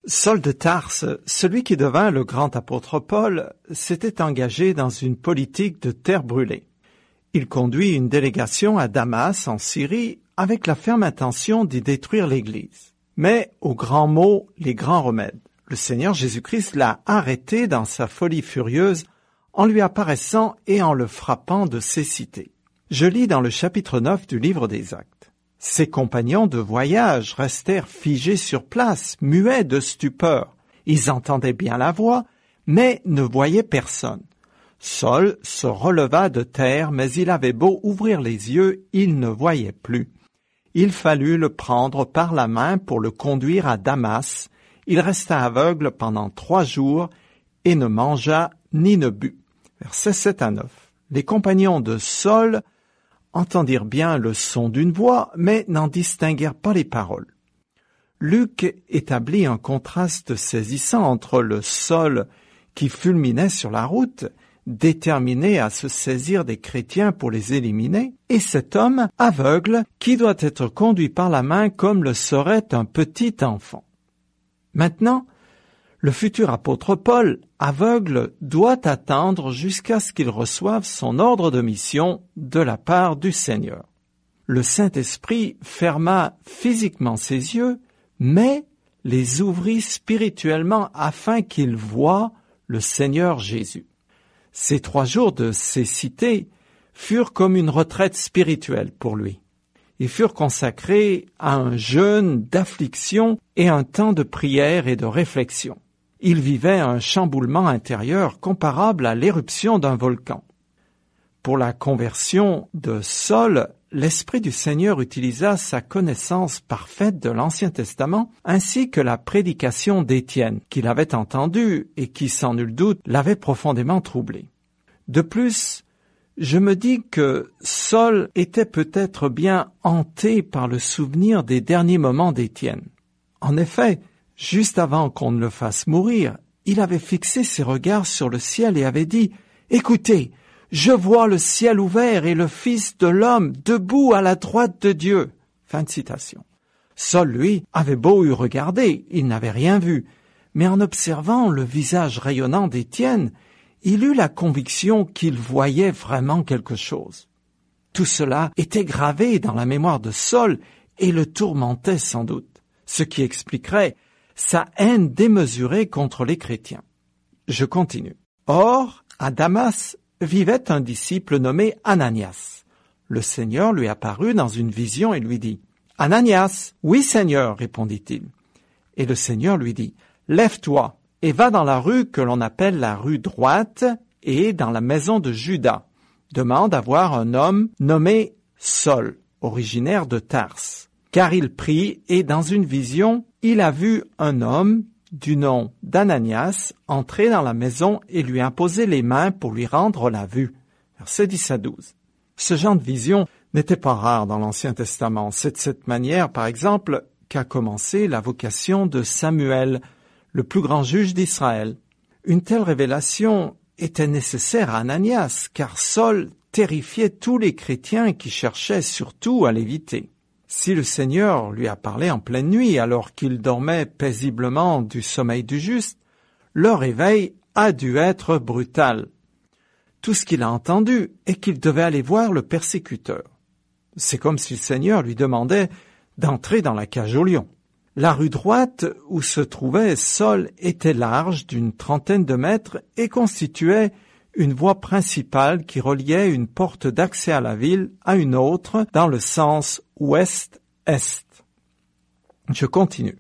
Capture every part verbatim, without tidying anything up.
Saul de Tarse, celui qui devint le grand apôtre Paul, s'était engagé dans une politique de terre brûlée. Il conduit une délégation à Damas, en Syrie, avec la ferme intention d'y détruire l'Église. Mais, aux grands mots, les grands remèdes. Le Seigneur Jésus-Christ l'a arrêté dans sa folie furieuse en lui apparaissant et en le frappant de cécité. Je lis dans le chapitre neuf du livre des Actes. Ses compagnons de voyage restèrent figés sur place, muets de stupeur. Ils entendaient bien la voix, mais ne voyaient personne. Saul se releva de terre, mais il avait beau ouvrir les yeux, il ne voyait plus. Il fallut le prendre par la main pour le conduire à Damas. Il resta aveugle pendant trois jours et ne mangea ni ne but. Versets sept à neuf. Les compagnons de Saul entendirent bien le son d'une voix, mais n'en distinguèrent pas les paroles. Luc établit un contraste saisissant entre le Saul qui fulminait sur la route, déterminé à se saisir des chrétiens pour les éliminer, et cet homme aveugle qui doit être conduit par la main comme le serait un petit enfant. Maintenant, le futur apôtre Paul, aveugle, doit attendre jusqu'à ce qu'il reçoive son ordre de mission de la part du Seigneur. Le Saint-Esprit ferma physiquement ses yeux, mais les ouvrit spirituellement afin qu'il voie le Seigneur Jésus. Ces trois jours de cécité furent comme une retraite spirituelle pour lui. Ils furent consacrés à un jeûne d'affliction et un temps de prière et de réflexion. Il vivait un chamboulement intérieur comparable à l'éruption d'un volcan. Pour la conversion de Saul, l'Esprit du Seigneur utilisa sa connaissance parfaite de l'Ancien Testament ainsi que la prédication d'Étienne, qu'il avait entendue et qui, sans nul doute, l'avait profondément troublé. De plus, je me dis que Saul était peut-être bien hanté par le souvenir des derniers moments d'Étienne. En effet, juste avant qu'on ne le fasse mourir, il avait fixé ses regards sur le ciel et avait dit « Écoutez, je vois le ciel ouvert et le Fils de l'homme debout à la droite de Dieu. » Fin de citation. Saul, lui, avait beau y regarder, il n'avait rien vu, mais en observant le visage rayonnant d'Étienne, il eut la conviction qu'il voyait vraiment quelque chose. Tout cela était gravé dans la mémoire de Saul et le tourmentait sans doute, ce qui expliquerait sa haine démesurée contre les chrétiens. Je continue. Or, à Damas vivait un disciple nommé Ananias. Le Seigneur lui apparut dans une vision et lui dit « Ananias, oui Seigneur, répondit-il. » Et le Seigneur lui dit « Lève-toi et va dans la rue que l'on appelle la rue droite et dans la maison de Judas. Demande à voir un homme nommé Saul, originaire de Tarse. Car il prie et dans une vision, il a vu un homme du nom d'Ananias entrer dans la maison et lui imposer les mains pour lui rendre la vue. » Versets dix à douze. Ce genre de vision n'était pas rare dans l'Ancien Testament. C'est de cette manière, par exemple, qu'a commencé la vocation de Samuel, le plus grand juge d'Israël. Une telle révélation était nécessaire à Ananias, car Saul terrifiait tous les chrétiens qui cherchaient surtout à l'éviter. Si le Seigneur lui a parlé en pleine nuit alors qu'il dormait paisiblement du sommeil du juste, le réveil a dû être brutal. Tout ce qu'il a entendu est qu'il devait aller voir le persécuteur. C'est comme si le Seigneur lui demandait d'entrer dans la cage au lion. La rue droite où se trouvait Saul était large d'une trentaine de mètres et constituait une voie principale qui reliait une porte d'accès à la ville à une autre dans le sens ouest-est. Je continue.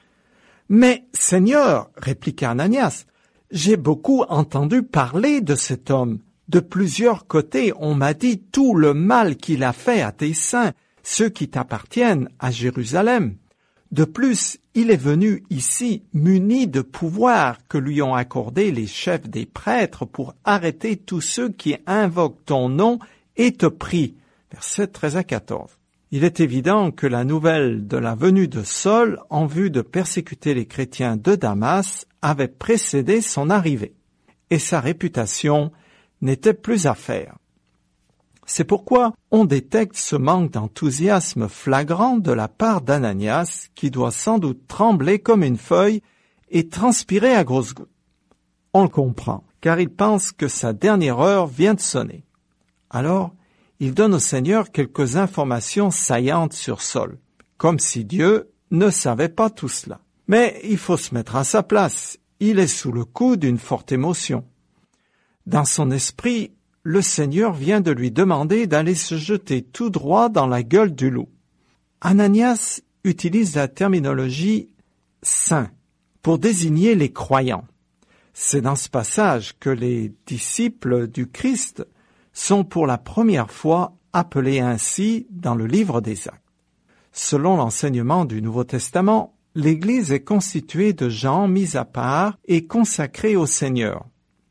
« Mais, Seigneur, répliqua Ananias, j'ai beaucoup entendu parler de cet homme. De plusieurs côtés, on m'a dit tout le mal qu'il a fait à tes saints, ceux qui t'appartiennent à Jérusalem. De plus, il est venu ici muni de pouvoir que lui ont accordé les chefs des prêtres pour arrêter tous ceux qui invoquent ton nom et te prient. » Versets treize à quatorze. Il est évident que la nouvelle de la venue de Saul en vue de persécuter les chrétiens de Damas avait précédé son arrivée, et sa réputation n'était plus à faire. C'est pourquoi on détecte ce manque d'enthousiasme flagrant de la part d'Ananias, qui doit sans doute trembler comme une feuille et transpirait à grosses gouttes. On le comprend, car il pense que sa dernière heure vient de sonner. Alors, il donne au Seigneur quelques informations saillantes sur Saul, comme si Dieu ne savait pas tout cela. Mais il faut se mettre à sa place, il est sous le coup d'une forte émotion. Dans son esprit, le Seigneur vient de lui demander d'aller se jeter tout droit dans la gueule du loup. Ananias utilise la terminologie « saint » pour désigner les croyants. C'est dans ce passage que les disciples du Christ sont pour la première fois appelés ainsi dans le livre des Actes. Selon l'enseignement du Nouveau Testament, l'Église est constituée de gens mis à part et consacrés au Seigneur.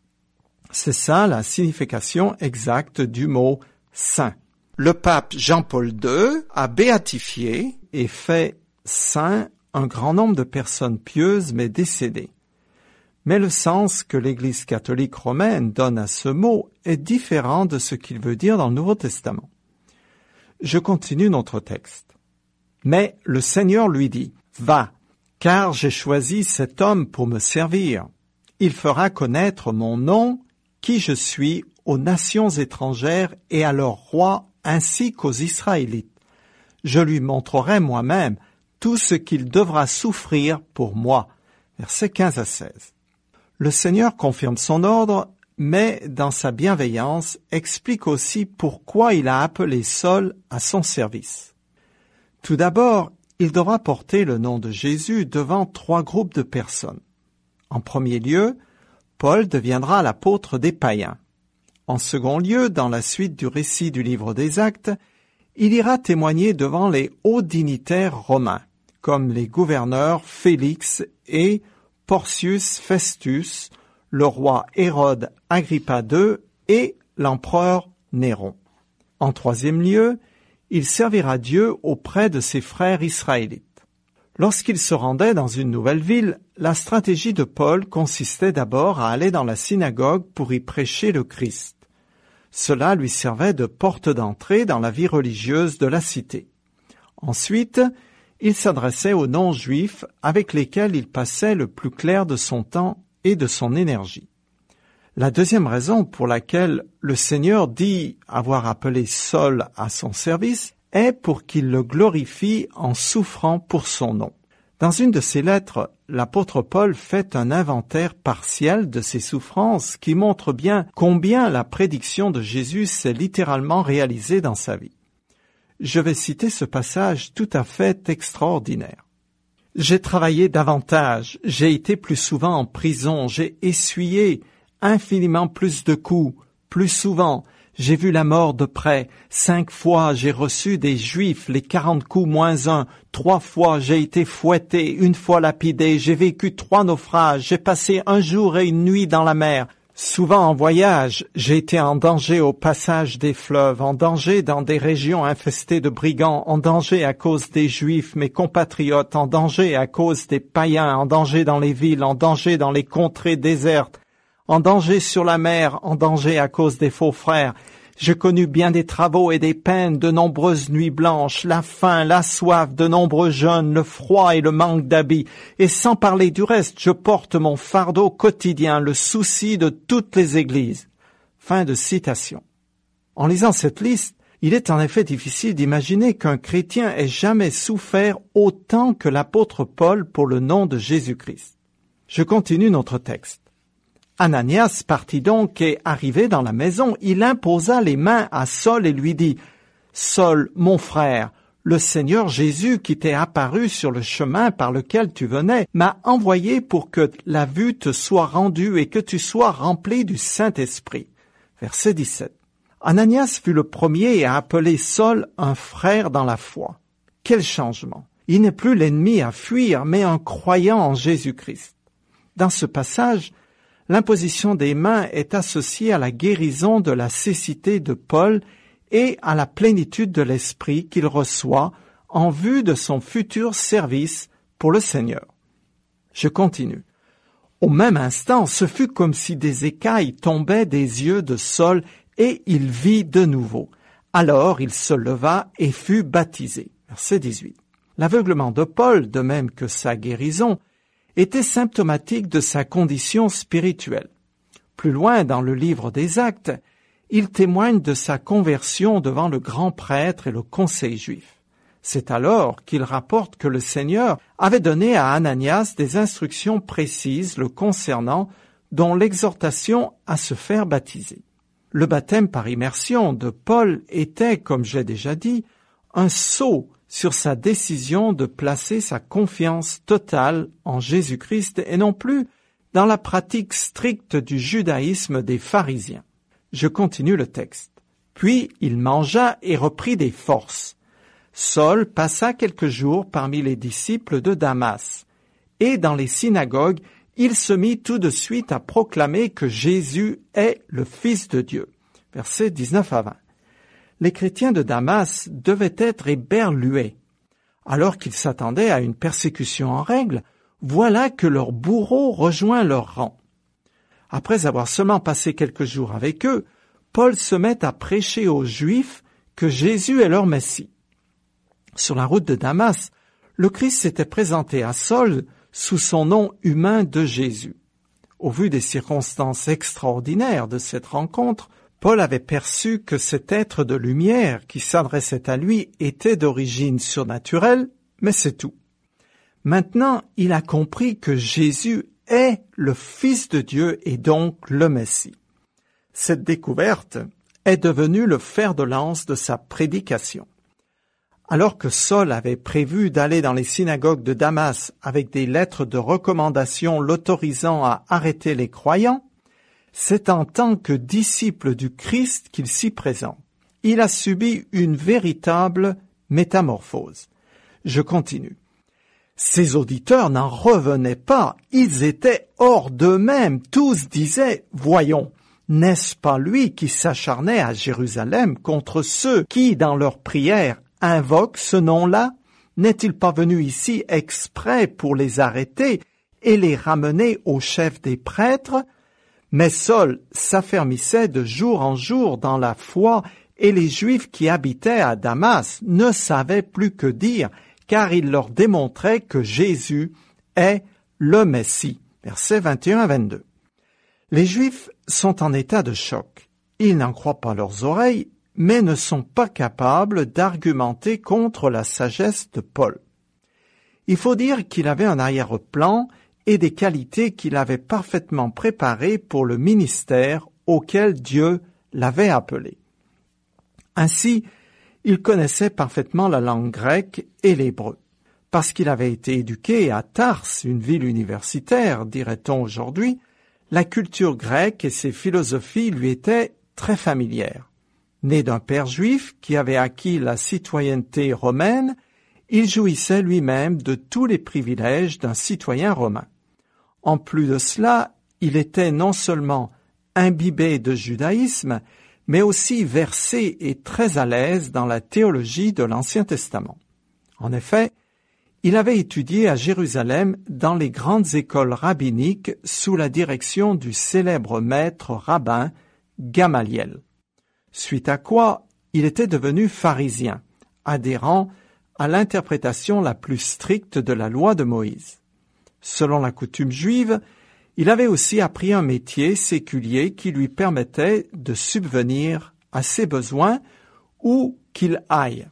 C'est ça la signification exacte du mot « saint ». Le pape Jean-Paul deux a béatifié et fait saint un grand nombre de personnes pieuses mais décédées. Mais le sens que l'Église catholique romaine donne à ce mot est différent de ce qu'il veut dire dans le Nouveau Testament. Je continue notre texte. Mais le Seigneur lui dit, « Va, car j'ai choisi cet homme pour me servir. Il fera connaître mon nom, qui je suis, aux nations étrangères et à leurs rois ainsi qu'aux Israélites. Je lui montrerai moi-même tout ce qu'il devra souffrir pour moi. » Versets quinze à seize. Le Seigneur confirme son ordre, mais dans sa bienveillance explique aussi pourquoi il a appelé Saul à son service. Tout d'abord, il devra porter le nom de Jésus devant trois groupes de personnes. En premier lieu, Paul deviendra l'apôtre des païens. En second lieu, dans la suite du récit du livre des Actes, il ira témoigner devant les hauts dignitaires romains, comme les gouverneurs Félix et Porcius Festus, le roi Hérode Agrippa deux et l'empereur Néron. En troisième lieu, il servira Dieu auprès de ses frères israélites. Lorsqu'il se rendait dans une nouvelle ville, la stratégie de Paul consistait d'abord à aller dans la synagogue pour y prêcher le Christ. Cela lui servait de porte d'entrée dans la vie religieuse de la cité. Ensuite, il s'adressait aux non-juifs avec lesquels il passait le plus clair de son temps et de son énergie. La deuxième raison pour laquelle le Seigneur dit avoir appelé Saul à son service est pour qu'il le glorifie en souffrant pour son nom. Dans une de ses lettres, l'apôtre Paul fait un inventaire partiel de ses souffrances qui montre bien combien la prédiction de Jésus s'est littéralement réalisée dans sa vie. Je vais citer ce passage tout à fait extraordinaire. « J'ai travaillé davantage, j'ai été plus souvent en prison, j'ai essuyé infiniment plus de coups, plus souvent, j'ai vu la mort de près, cinq fois j'ai reçu des Juifs les quarante coups moins un, trois fois j'ai été fouetté, une fois lapidé, j'ai vécu trois naufrages, j'ai passé un jour et une nuit dans la mer. Souvent en voyage, j'ai été en danger au passage des fleuves, en danger dans des régions infestées de brigands, en danger à cause des Juifs, mes compatriotes, en danger à cause des païens, en danger dans les villes, en danger dans les contrées désertes, en danger sur la mer, en danger à cause des faux frères. J'ai connu bien des travaux et des peines, de nombreuses nuits blanches, la faim, la soif, de nombreux jeûnes, le froid et le manque d'habits. Et sans parler du reste, je porte mon fardeau quotidien, le souci de toutes les églises. » Fin de citation. En lisant cette liste, il est en effet difficile d'imaginer qu'un chrétien ait jamais souffert autant que l'apôtre Paul pour le nom de Jésus-Christ. Je continue notre texte. Ananias partit donc et, arrivé dans la maison, il imposa les mains à Saul et lui dit « Saul, mon frère, le Seigneur Jésus qui t'est apparu sur le chemin par lequel tu venais m'a envoyé pour que la vue te soit rendue et que tu sois rempli du Saint-Esprit. » Verset dix-sept. Ananias fut le premier à appeler Saul un frère dans la foi. Quel changement! Il n'est plus l'ennemi à fuir, mais un croyant en Jésus-Christ. Dans ce passage, l'imposition des mains est associée à la guérison de la cécité de Paul et à la plénitude de l'esprit qu'il reçoit en vue de son futur service pour le Seigneur. Je continue. Au même instant, ce fut comme si des écailles tombaient des yeux de Saul et il vit de nouveau. Alors il se leva et fut baptisé. Verset dix-huit. L'aveuglement de Paul, de même que sa guérison, était symptomatique de sa condition spirituelle. Plus loin dans le livre des Actes, il témoigne de sa conversion devant le grand prêtre et le conseil juif. C'est alors qu'il rapporte que le Seigneur avait donné à Ananias des instructions précises le concernant, dont l'exhortation à se faire baptiser. Le baptême par immersion de Paul était, comme j'ai déjà dit, un sceau sur sa décision de placer sa confiance totale en Jésus-Christ et non plus dans la pratique stricte du judaïsme des pharisiens. Je continue le texte. Puis il mangea et reprit des forces. Saul passa quelques jours parmi les disciples de Damas, et dans les synagogues, il se mit tout de suite à proclamer que Jésus est le Fils de Dieu. Versets dix-neuf à vingt. Les chrétiens de Damas devaient être éberlués. Alors qu'ils s'attendaient à une persécution en règle, voilà que leur bourreau rejoint leur rang. Après avoir seulement passé quelques jours avec eux, Paul se met à prêcher aux Juifs que Jésus est leur Messie. Sur la route de Damas, le Christ s'était présenté à Saul sous son nom humain de Jésus. Au vu des circonstances extraordinaires de cette rencontre, Paul avait perçu que cet être de lumière qui s'adressait à lui était d'origine surnaturelle, mais c'est tout. Maintenant, il a compris que Jésus est le Fils de Dieu et donc le Messie. Cette découverte est devenue le fer de lance de sa prédication. Alors que Saul avait prévu d'aller dans les synagogues de Damas avec des lettres de recommandation l'autorisant à arrêter les croyants, c'est en tant que disciple du Christ qu'il s'y présente. Il a subi une véritable métamorphose. Je continue. Ses auditeurs n'en revenaient pas, ils étaient hors d'eux-mêmes, tous disaient « Voyons, n'est-ce pas lui qui s'acharnait à Jérusalem contre ceux qui, dans leurs prières, invoquent ce nom-là? N'est-il pas venu ici exprès pour les arrêter et les ramener au chef des prêtres ?» Mais Saul s'affermissait de jour en jour dans la foi et les Juifs qui habitaient à Damas ne savaient plus que dire, car il leur démontrait que Jésus est le Messie. Versets vingt et un à vingt-deux. Les Juifs sont en état de choc. Ils n'en croient pas leurs oreilles, mais ne sont pas capables d'argumenter contre la sagesse de Paul. Il faut dire qu'il avait un arrière-plan et des qualités qu'il avait parfaitement préparées pour le ministère auquel Dieu l'avait appelé. Ainsi, il connaissait parfaitement la langue grecque et l'hébreu. Parce qu'il avait été éduqué à Tars, une ville universitaire, dirait-on aujourd'hui, la culture grecque et ses philosophies lui étaient très familières. Né d'un père juif qui avait acquis la citoyenneté romaine, il jouissait lui-même de tous les privilèges d'un citoyen romain. En plus de cela, il était non seulement imbibé de judaïsme, mais aussi versé et très à l'aise dans la théologie de l'Ancien Testament. En effet, il avait étudié à Jérusalem dans les grandes écoles rabbiniques sous la direction du célèbre maître rabbin Gamaliel. Suite à quoi, il était devenu pharisien, adhérant à l'interprétation la plus stricte de la loi de Moïse. Selon la coutume juive, il avait aussi appris un métier séculier qui lui permettait de subvenir à ses besoins où qu'il aille.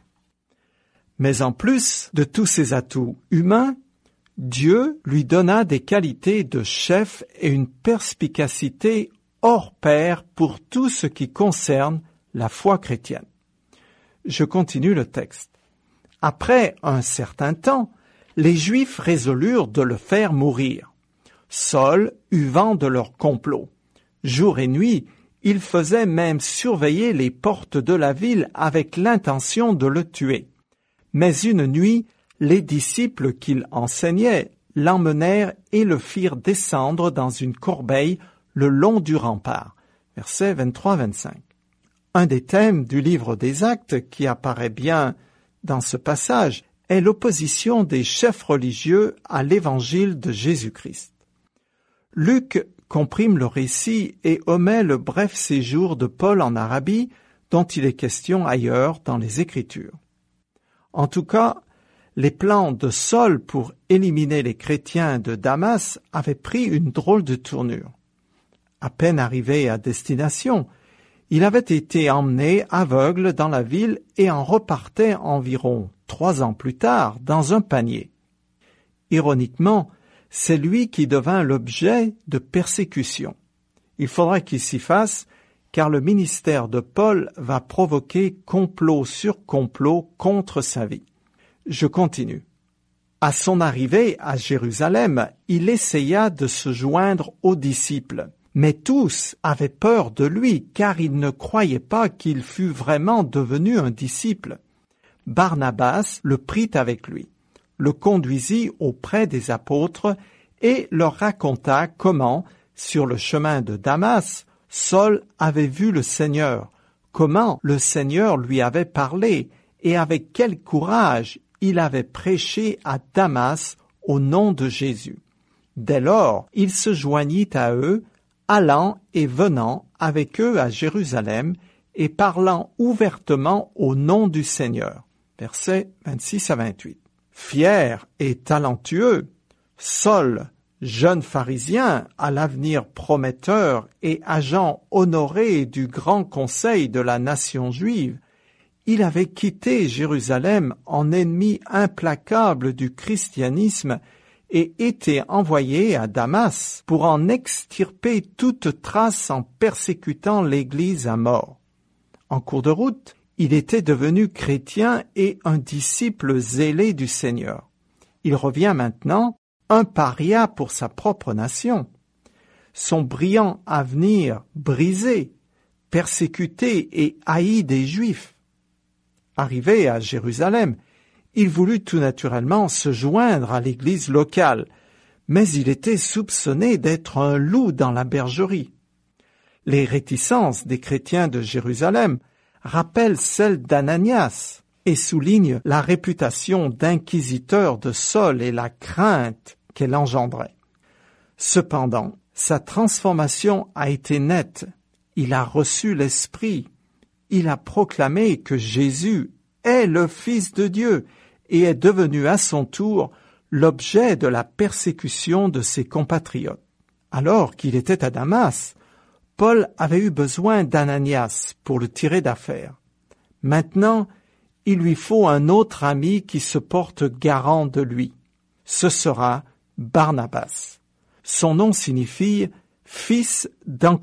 Mais en plus de tous ses atouts humains, Dieu lui donna des qualités de chef et une perspicacité hors pair pour tout ce qui concerne la foi chrétienne. Je continue le texte. Après un certain temps, les Juifs résolurent de le faire mourir. Saul eut vent de leur complot. Jour et nuit, il faisait même surveiller les portes de la ville avec l'intention de le tuer. Mais une nuit, les disciples qu'il enseignait l'emmenèrent et le firent descendre dans une corbeille le long du rempart. Versets vingt-trois à vingt-cinq. Un des thèmes du livre des Actes qui apparaît bien dans ce passage est l'opposition des chefs religieux à l'évangile de Jésus-Christ. Luc comprime le récit et omet le bref séjour de Paul en Arabie dont il est question ailleurs dans les Écritures. En tout cas, les plans de Saul pour éliminer les chrétiens de Damas avaient pris une drôle de tournure. À peine arrivé à destination, il avait été emmené aveugle dans la ville et en repartait environ trois ans plus tard dans un panier. Ironiquement, c'est lui qui devint l'objet de persécutions. Il faudra qu'il s'y fasse, car le ministère de Paul va provoquer complot sur complot contre sa vie. Je continue. À son arrivée à Jérusalem, il essaya de se joindre aux disciples, mais tous avaient peur de lui, car ils ne croyaient pas qu'il fût vraiment devenu un disciple. Barnabas le prit avec lui, le conduisit auprès des apôtres et leur raconta comment, sur le chemin de Damas, Saul avait vu le Seigneur, comment le Seigneur lui avait parlé et avec quel courage il avait prêché à Damas au nom de Jésus. Dès lors, il se joignit à eux, allant et venant avec eux à Jérusalem et parlant ouvertement au nom du Seigneur. Versets vingt-six à vingt-huit. Fier et talentueux, Saul, jeune pharisien à l'avenir prometteur et agent honoré du grand conseil de la nation juive, il avait quitté Jérusalem en ennemi implacable du christianisme et été envoyé à Damas pour en extirper toute trace en persécutant l'Église à mort. En cours de route, il était devenu chrétien et un disciple zélé du Seigneur. Il revient maintenant un paria pour sa propre nation. Son brillant avenir brisé, persécuté et haï des Juifs. Arrivé à Jérusalem, il voulut tout naturellement se joindre à l'église locale, mais il était soupçonné d'être un loup dans la bergerie. Les réticences des chrétiens de Jérusalem rappellent celles d'Ananias et soulignent la réputation d'inquisiteur de Saul et la crainte qu'elle engendrait. Cependant, sa transformation a été nette. Il a reçu l'Esprit. Il a proclamé que Jésus est le Fils de Dieu et est devenu à son tour l'objet de la persécution de ses compatriotes. Alors qu'il était à Damas, Paul avait eu besoin d'Ananias pour le tirer d'affaire. Maintenant, il lui faut un autre ami qui se porte garant de lui. Ce sera Barnabas. Son nom signifie « fils d'encouragement »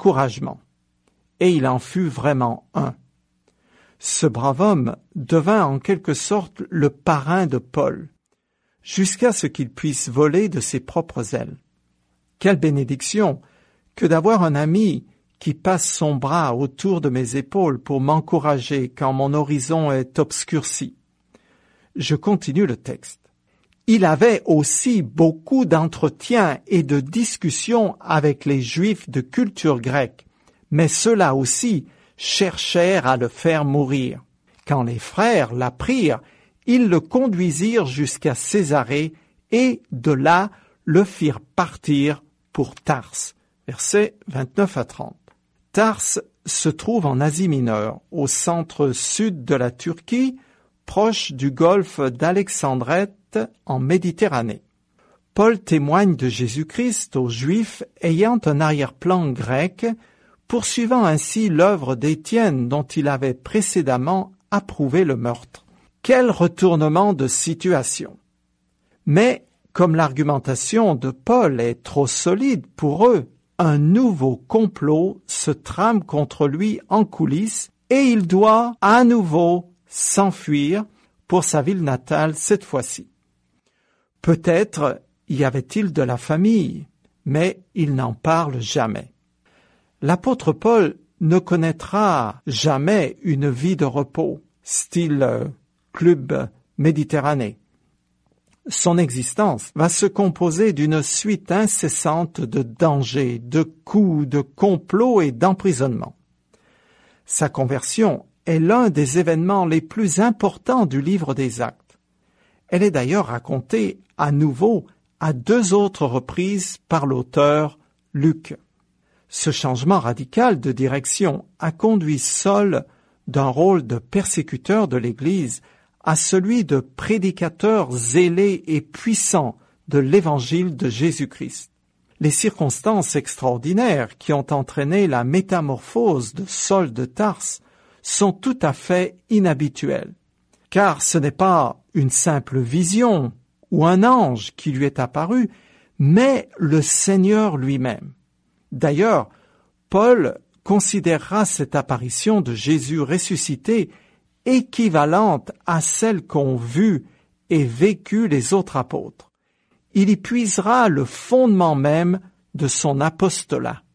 et il en fut vraiment un. Ce brave homme devint en quelque sorte le parrain de Paul, jusqu'à ce qu'il puisse voler de ses propres ailes. Quelle bénédiction que d'avoir un ami qui passe son bras autour de mes épaules pour m'encourager quand mon horizon est obscurci. Je continue le texte. Il avait aussi beaucoup d'entretiens et de discussions avec les Juifs de culture grecque, mais ceux-là aussi cherchèrent à le faire mourir. Quand les frères l'apprirent, ils le conduisirent jusqu'à Césarée et de là le firent partir pour Tarse. Versets vingt-neuf à trente. Tarse se trouve en Asie mineure, au centre-sud de la Turquie, proche du golfe d'Alexandrette en Méditerranée. Paul témoigne de Jésus-Christ aux Juifs ayant un arrière-plan grec, poursuivant ainsi l'œuvre d'Étienne dont il avait précédemment approuvé le meurtre. Quel retournement de situation! Mais, comme l'argumentation de Paul est trop solide pour eux, un nouveau complot se trame contre lui en coulisses et il doit à nouveau s'enfuir pour sa ville natale cette fois-ci. Peut-être y avait-il de la famille, mais il n'en parle jamais. L'apôtre Paul ne connaîtra jamais une vie de repos, style euh, club Méditerranée. Son existence va se composer d'une suite incessante de dangers, de coups, de complots et d'emprisonnements. Sa conversion est l'un des événements les plus importants du livre des Actes. Elle est d'ailleurs racontée à nouveau à deux autres reprises par l'auteur Luc. Ce changement radical de direction a conduit Saul d'un rôle de persécuteur de l'Église à celui de prédicateur zélé et puissant de l'évangile de Jésus-Christ. Les circonstances extraordinaires qui ont entraîné la métamorphose de Saul de Tarse sont tout à fait inhabituelles, car ce n'est pas une simple vision ou un ange qui lui est apparu, mais le Seigneur lui-même. D'ailleurs, Paul considérera cette apparition de Jésus ressuscité équivalente à celle qu'ont vue et vécu les autres apôtres. Il y puisera le fondement même de son apostolat.